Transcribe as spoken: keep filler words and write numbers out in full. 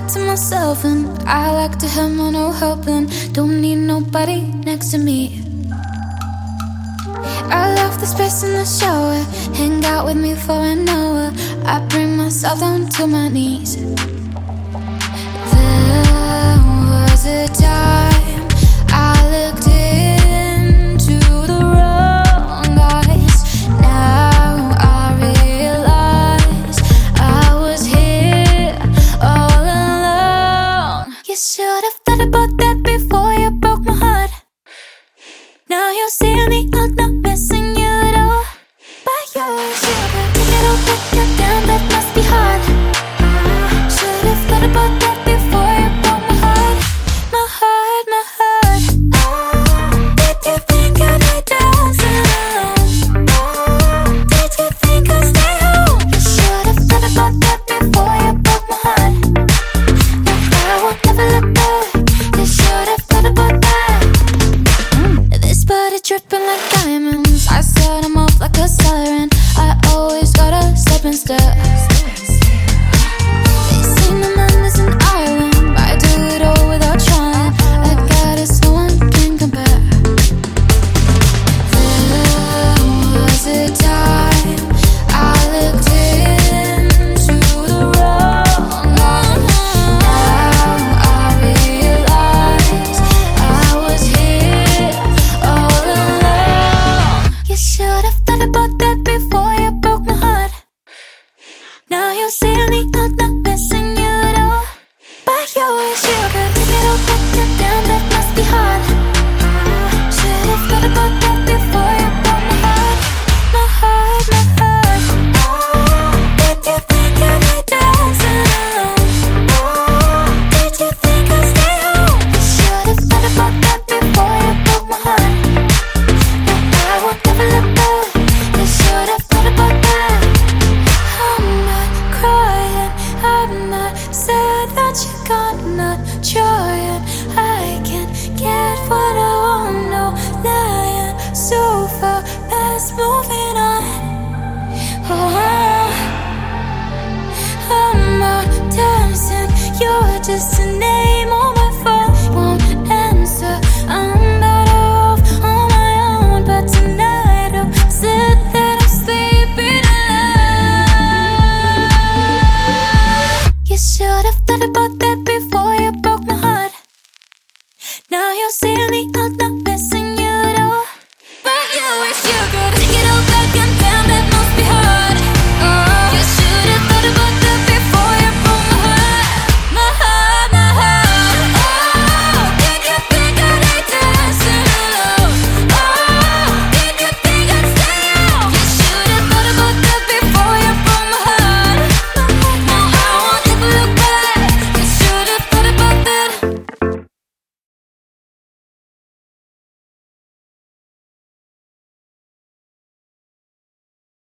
to myself, and I like to have my no helping. Don't need nobody next to me. I love the space in the shower. Hang out with me for an hour. I bring myself down to my knees. There was a time I looked into the wrong eyes. Now I realize I was here all along. You should have thought about that before you broke my heart. Now you see me, I'm not missing you at all. But you're sugar. Take it all back, goddamn, that must be hard. uh, Should have thought about that before you broke my heart. My heart, my heart. uh, Did you think I'd be dancing alone? Did you think I'd stay home? You should have thought about that before you broke my heart. No, I won't never look back. You should have thought about that. This body dripping like diamonds. I set him off like a siren. I always gotta step and step. They say no man is an island, but I do it all without trying. I got it, no one can compare. There was a time I looked into the wrong one. Now I realize I was here all along. You should have thought about that before you broke my heart. Now you see me, I'm not missing you at all. But you're sugar. Take it all back, goddamn, that must be hard. uh, Should have thought about that before you broke my heart. My heart, my heart. uh, Did you think I'd be dancing alone? Did you think I'd stay home? You should have thought about that before you broke my heart. No, I won't never look back. You should have thought about that. I'm not crying, I'm not sad that you're gone, not trying. I can't get what I want, no lying. So far past moving on. Oh, I'm out dancing. You're just a name on my phone, won't answer. I'm better off on my own, but tonight I'll sit that I'm sleeping alone. You should have thought about